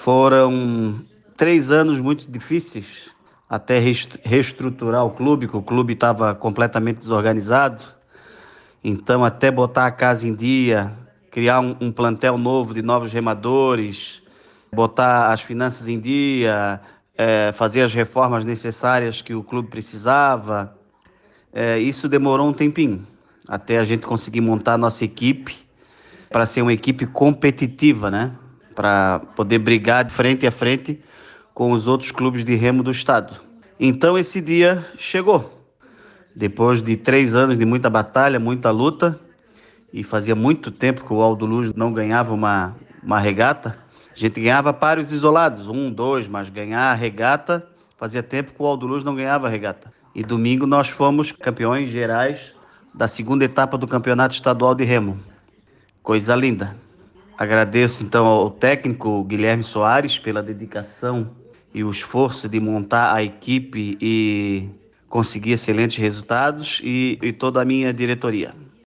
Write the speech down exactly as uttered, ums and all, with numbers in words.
Foram três anos muito difíceis até rest- reestruturar o clube, que o clube estava completamente desorganizado. Então, até botar a casa em dia, criar um, um plantel novo de novos remadores, botar as finanças em dia, eh, fazer as reformas necessárias que o clube precisava. Eh, isso demorou um tempinho, até a gente conseguir montar a nossa equipe para ser uma equipe competitiva, né? Para poder brigar de frente a frente com os outros clubes de remo do estado. Então esse dia chegou. Depois de três anos de muita batalha, muita luta, e fazia muito tempo que o Aldo Luz não ganhava uma, uma regata. A gente ganhava pares isolados, um, dois, mas ganhar a regata, fazia tempo que o Aldo Luz não ganhava a regata. E domingo nós fomos campeões gerais da segunda etapa do Campeonato Estadual de Remo. Coisa linda. Agradeço então ao técnico Guilherme Soares pela dedicação e o esforço de montar a equipe e conseguir excelentes resultados, e, e toda a minha diretoria.